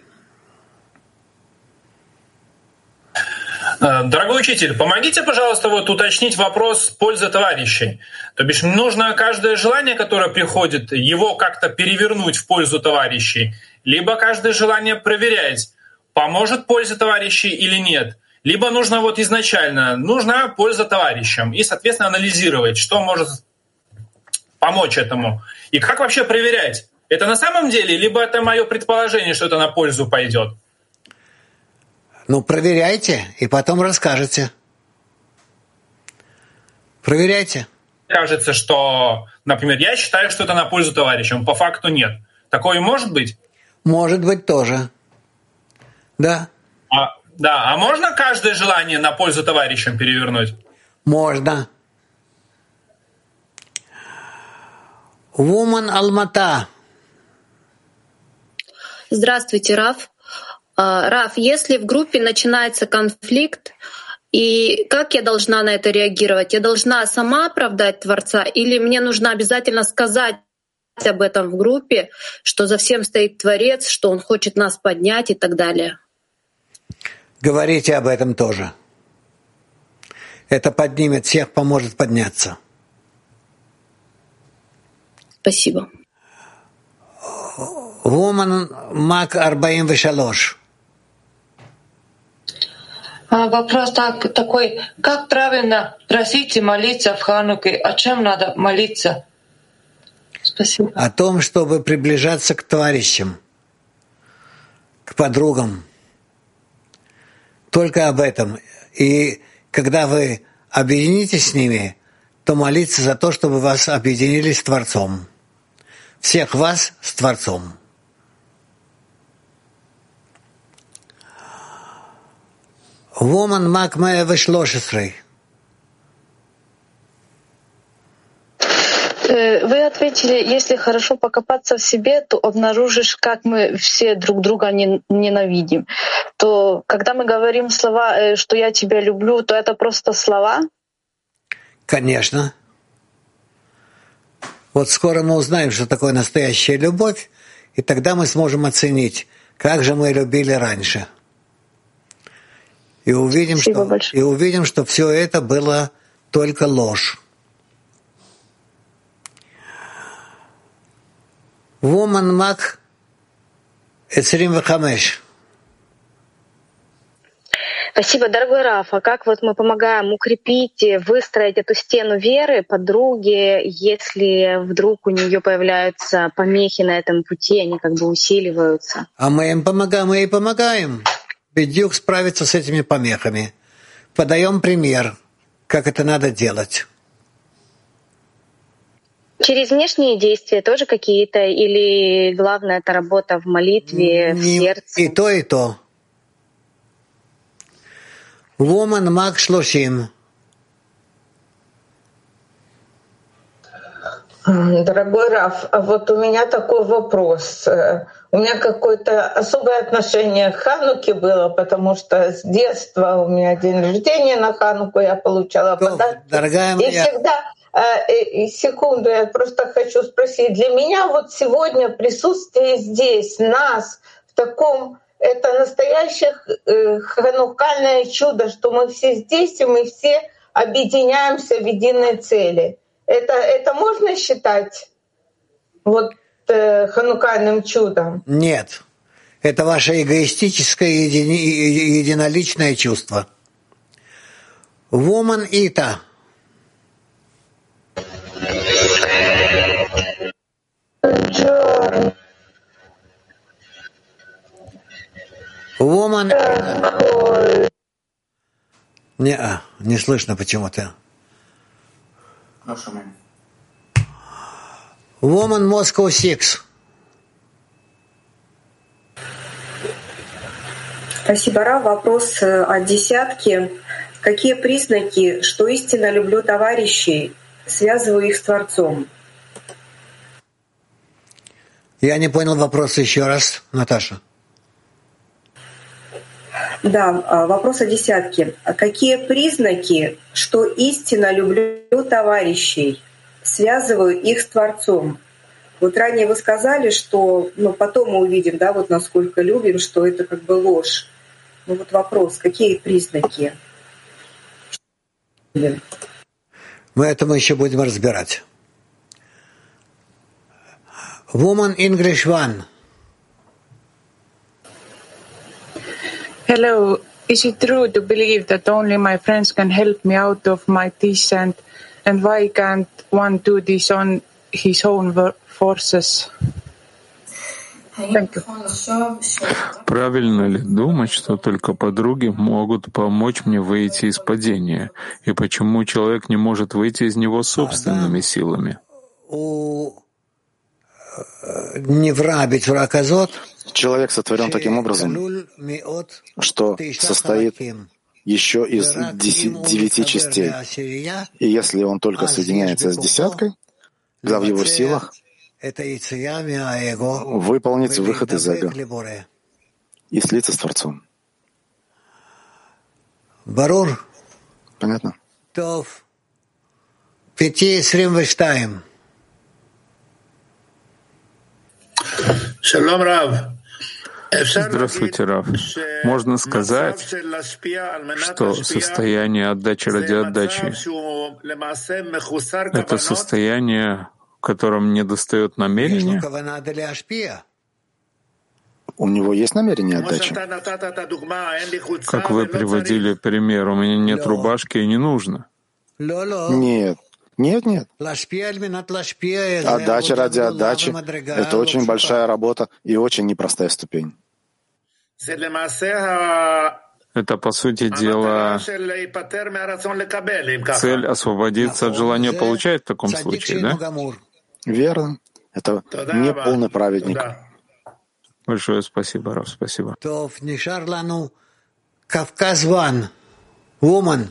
Дорогой учитель, помогите, пожалуйста, вот уточнить вопрос пользы товарищей. То бишь нужно каждое желание, которое приходит, его как-то перевернуть в пользу товарищей, либо каждое желание проверять, поможет польза товарищей или нет. Либо нужно вот изначально, нужна польза товарищам, и, соответственно, анализировать, что может помочь этому. И как вообще проверять? Это на самом деле, либо это мое предположение, что это на пользу пойдет? Ну, проверяйте, и потом расскажете. Проверяйте. Кажется, что, например, я считаю, что это на пользу товарищам, по факту нет. Такое может быть? Может быть тоже. Да. А, да, а можно каждое желание на пользу товарищам перевернуть? Можно. Woman Алмата. Здравствуйте, Раф. Раф, если в группе начинается конфликт, и как я должна на это реагировать? Я должна сама оправдать Творца, или мне нужно обязательно сказать об этом в группе, что за всем стоит Творец, что Он хочет нас поднять и так далее? Говорите об этом тоже. Это поднимет всех, поможет подняться. Спасибо. Woman Мак двадцать три. Вопрос так, такой, как правильно просить и молиться в Хануке? О чем надо молиться? Спасибо. О том, чтобы приближаться к товарищам, к подругам. Только об этом. И когда вы объединитесь с ними, то молиться за то, чтобы вас объединили с Творцом. Всех вас с Творцом. Woman Мак меа вешлошесрей. Вы ответили, если хорошо покопаться в себе, то обнаружишь, как мы все друг друга ненавидим. То когда мы говорим слова, что я тебя люблю, то это просто слова? Конечно. Вот скоро мы узнаем, что такое настоящая любовь, и тогда мы сможем оценить, как же мы любили раньше. И увидим, что, и увидим, что все это было только ложь. Woman Мак двадцать пять. Спасибо, дорогой Раф. А как вот мы помогаем укрепить, выстроить эту стену веры подруге, если вдруг у нее появляются помехи на этом пути, они как бы усиливаются? А мы им помогаем, мы ей помогаем. Бедюк справиться с этими помехами. Подаем пример, как это надо делать. Через внешние действия тоже какие-то, или главное это работа в молитве, в сердце? И то, и то. Woman Мак шлошим. Дорогой Раф, а вот у меня такой вопрос. У меня какое-то особое отношение к Хануке было, потому что с детства у меня день рождения на Хануку, я получала подарки. Дорогая моя... И всегда... Секунду, я просто хочу спросить. Для меня вот сегодня присутствие здесь, нас, в таком... Это настоящее ханукальное чудо, что мы все здесь, и мы все объединяемся в единой цели. Это, это можно считать вот э, ханукальным чудом? Нет. Это ваше эгоистическое еди... единоличное чувство. Woman Ита. Woman... Не, а, не слышно почему-то. Woman Moscow Six. Спасибо, Ра. Вопрос о десятке. Какие признаки, что истинно люблю товарищей, связываю их с Творцом? Я не понял вопрос еще раз, Наташа. Да, вопрос о десятке. Какие признаки, что истинно люблю товарищей, связываю их с Творцом? Вот ранее вы сказали, что ну, потом мы увидим, да, вот насколько любим, что это как бы ложь. Ну вот вопрос, какие признаки? Мы это мы еще будем разбирать. Woman English One. Hello, is it true to believe that only my friends can help me out of my descent, and why can't one do this on his own forces? Thank you. Правильно ли думать, что только подруги могут помочь мне выйти из падения? И почему человек не может выйти из него собственными силами? Человек сотворен таким образом, что состоит еще из девяти частей. И если он только соединяется с десяткой, когда в его силах выполнить выход из эго и слиться с Творцом. Понятно? Здравствуйте, Рав. Можно сказать, что состояние отдачи ради отдачи — это состояние, в котором недостает намерения? У него есть намерение отдачи? Как вы приводили пример, у меня нет рубашки и не нужно. Нет. Нет, нет. Отдача ради отдачи — это очень большая работа и очень непростая ступень. Это, по сути дела, цель освободиться от желания получать в таком случае, да? Верно. Это не полный праведник. Большое спасибо, Рав, спасибо. Кавказван. Woman.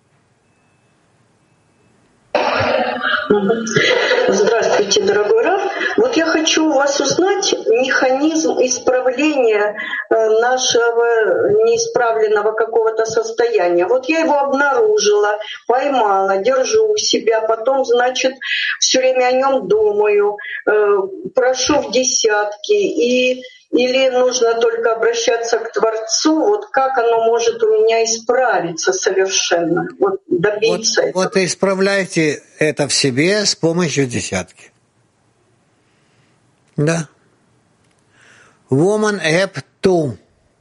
Здравствуйте, дорогой Рав. Вот я хочу у вас узнать механизм исправления нашего неисправленного какого-то состояния. Вот я его обнаружила, поймала, держу у себя, потом, значит, все время о нем думаю, прошу в десятки, и или нужно только обращаться к Творцу, вот как оно может у меня исправиться совершенно, вот добиться вот, этого. Вот исправляйте это в себе с помощью десятки. Да. Woman app two.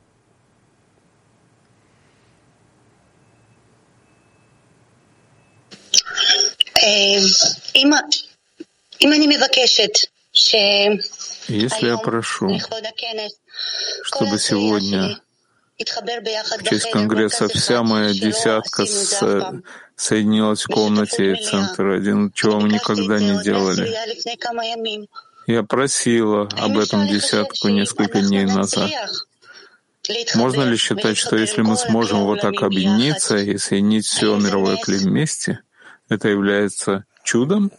Если я прошу, чтобы сегодня в честь Конгресса вся моя десятка с, соединилась в комнате центра один, чего мы никогда не делали. Я просила об этом десятку несколько дней назад. Можно ли считать, что если мы сможем вот так объединиться и соединить все мировое кли вместе, это является чудом?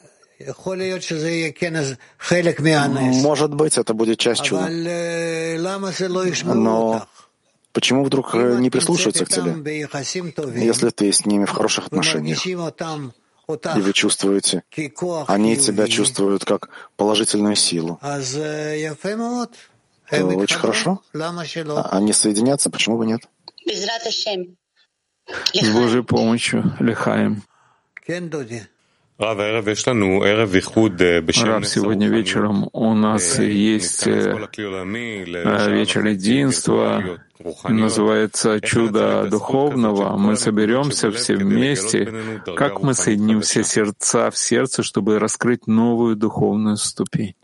Может быть, это будет часть чуда. Но почему вдруг не прислушиваются к тебе, если ты с ними в хороших отношениях, и вы чувствуете, они тебя чувствуют как положительную силу? То очень хорошо. Они соединятся, почему бы нет? С Божьей помощью, лихаем. Рав, сегодня вечером у нас есть вечер единства, называется «Чудо духовного». Мы соберемся все вместе. Как мы соединим все сердца в сердце, чтобы раскрыть новую духовную ступень?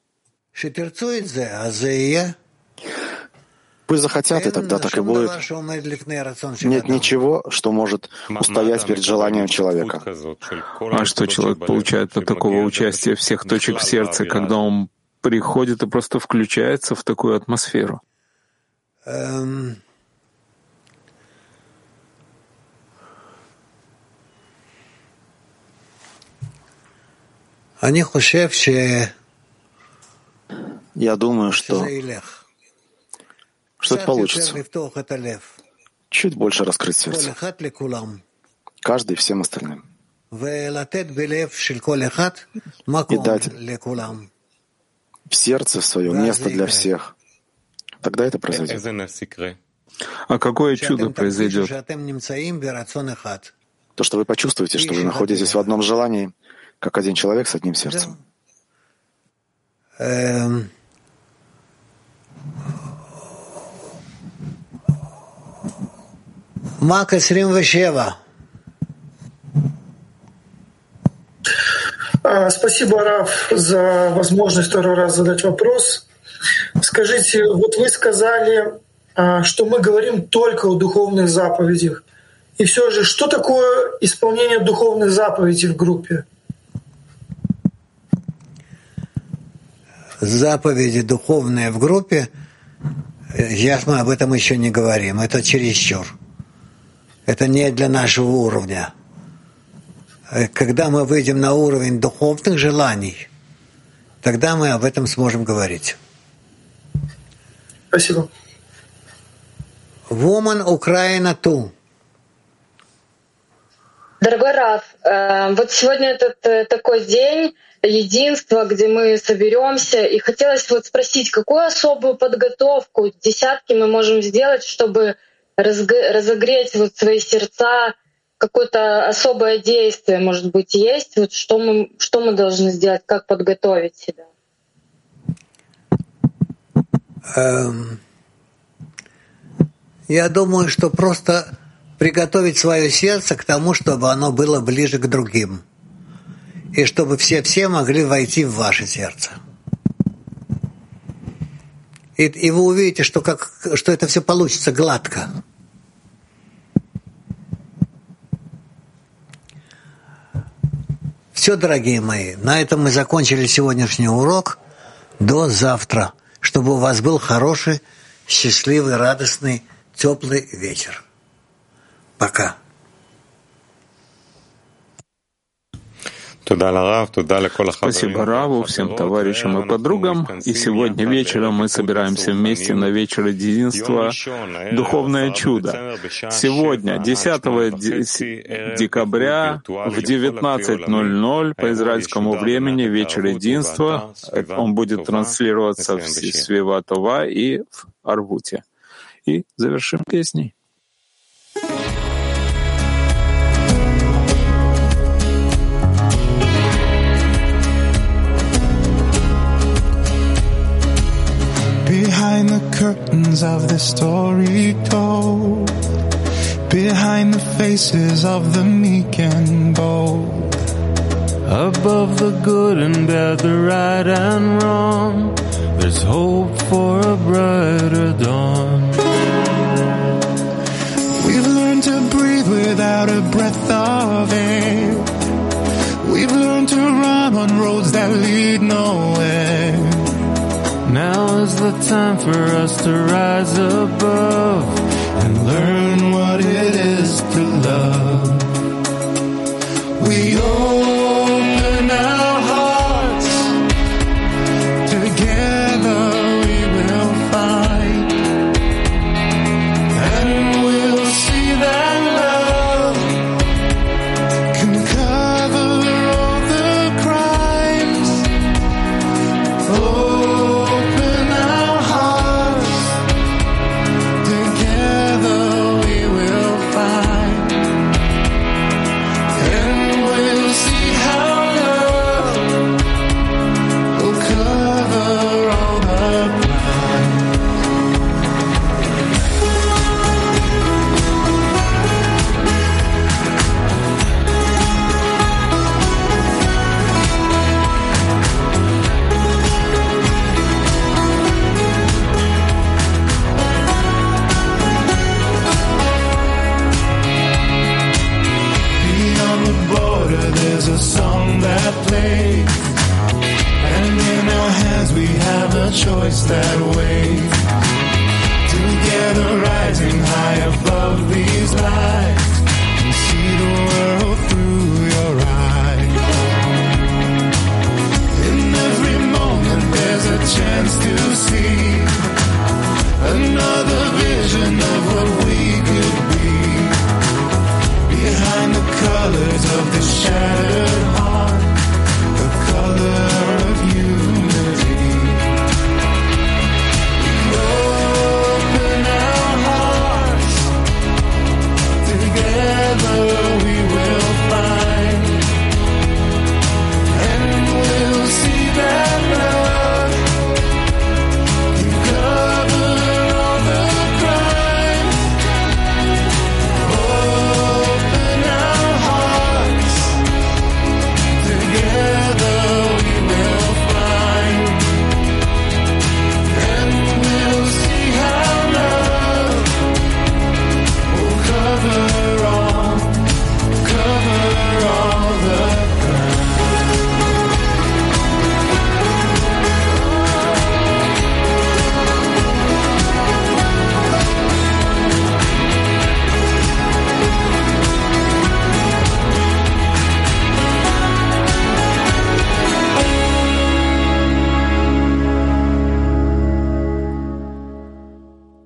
Пусть захотят, и тогда так и будет. Нет ничего, что может устоять перед желанием человека. А что человек получает от такого участия всех точек в сердце, когда он приходит и просто включается в такую атмосферу? Я думаю, что что это получится. Чуть больше раскрыть сердце. Каждый всем остальным. И дать в сердце свое место для всех. Тогда это произойдет. А какое чудо произойдет? То, что вы почувствуете, что вы находитесь в одном желании, как один человек с одним сердцем. Мак двадцать семь. Спасибо, Рав, за возможность второй раз задать вопрос. Скажите, вот вы сказали, что мы говорим только о духовных заповедях. И все же, что такое исполнение духовных заповедей в группе? Заповеди духовные в группе, сейчас мы об этом еще не говорим, это чересчур. Это не для нашего уровня. Когда мы выйдем на уровень духовных желаний, тогда мы об этом сможем говорить. Спасибо. Woman Украина ту. Дорогой Рав, вот сегодня этот такой день единства, где мы соберемся, и хотелось вот спросить, какую особую подготовку десятки мы можем сделать, чтобы разогреть вот свои сердца, какое-то особое действие, может быть, есть? Вот что мы, что мы должны сделать, как подготовить себя? Эм, я думаю, что просто приготовить свое сердце к тому, чтобы оно было ближе к другим, и чтобы все-все могли войти в ваше сердце. И, и вы увидите, что, как, что это все получится гладко. Все, дорогие мои, на этом мы закончили сегодняшний урок. До завтра, чтобы у вас был хороший, счастливый, радостный, теплый вечер. Пока. Спасибо Раву, всем товарищам и подругам. И сегодня вечером мы собираемся вместе на вечер единства «Духовное чудо». Сегодня, десятого декабря в девятнадцать ноль ноль по израильскому времени, вечер единства. Он будет транслироваться в Свива-Това и в Арвуте. И завершим песней. Behind the curtains of the story told, behind the faces of the meek and bold, above the good and bad, the right and wrong, there's hope for a brighter dawn. We've learned to breathe without a breath of air. We've learned to run on roads that lead nowhere. Now is the time for us to rise above and learn what it is to love. We open our hearts, together we will find, and we'll see that love can cover all the crimes. Oh, choice that way, together rising high above these lights, and see the